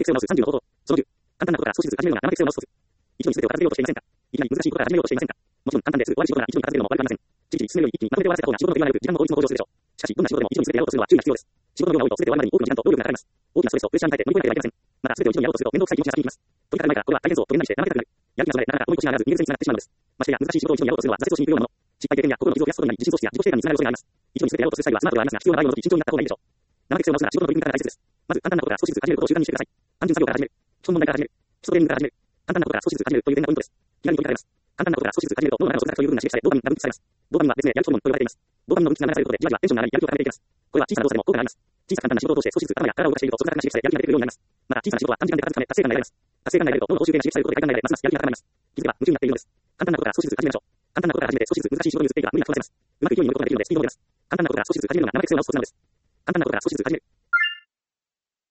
決性を直す30の方法。その10。簡単なことから少しずつ始めるのが生決性を直すコツ。一度に全てを片付けようとしていませんか？いきなり難しいことから始めようとしていませんか？もちろん簡単ですぐ終わる仕事が一度に片付けるのも悪くありません。ちびちび進めるように一気にまとめて終わらせた方が仕事の手際が良く、時間の効率も向上するでしょう。しかし、どんな仕事でも一度に全てやろうとするのは注意が必要です。仕事の量が多いと全て終わるまでに多くの時間と労力がかかります。大きなストレスとプレッシャーに耐えて乗り越えなければいけません。また、全てを一度にやろうとすると面倒くさい気持ちが先に来ます。取り掛かる前からこれは大変そうと連絡して怠けたくなる。やる気がそがれ、なかなか思い越しが上がらず見える線につながってしまうのです。ましてや難しい仕事を一度にやろうとするのは挫折をしに行くようなもの。失敗経験や心の傷を癒すことになり、自信喪失や自己否定感につながる恐れがあります。一度に全てやろうとする際はスマートではありますが、必要な場合を除き慎重になった方がいいでしょう。生決性を直すなら仕事の取り組みから大切です。まず簡単なことから少しずつ始めることを習慣にしてください。単純作業から始める。基本問題から始める。基礎トレーニングから始める。簡単なことから少しずつ始めるという点がポイントです。気軽に取り掛かれます。簡単なことから少しずつ始めると脳の中の外側という部分が刺激され、ドーパミンが分泌されます。ドーパミンは別名やる気ホルモンと呼ばれています。ドーパミンの分泌が流れることでじわじわテンションが上がり、やる気を高めていきます。これは小さな動作でも効果があります。小さな簡単な仕事を通して少しずつ頭や体を動かしているとその体が刺激され、やる気が出てくるようになります。また小さな仕事は短時間で片付くため達成感が得られます。達成感が得られると脳の報酬系が刺激されることで快感が得られ、ますますやる気が高まります。気づけば夢中になっているのです。簡単なことから少しずつ始めましょう。簡単なことから始めて少しずつ難しい仕事に移っていけば無理なくこなせます。うまく勢いに乗ることができるのでスピードを上げます。簡単なことから少しずつ始めるのが生決性を直すコツなのです。簡単なことから少しずつ始める。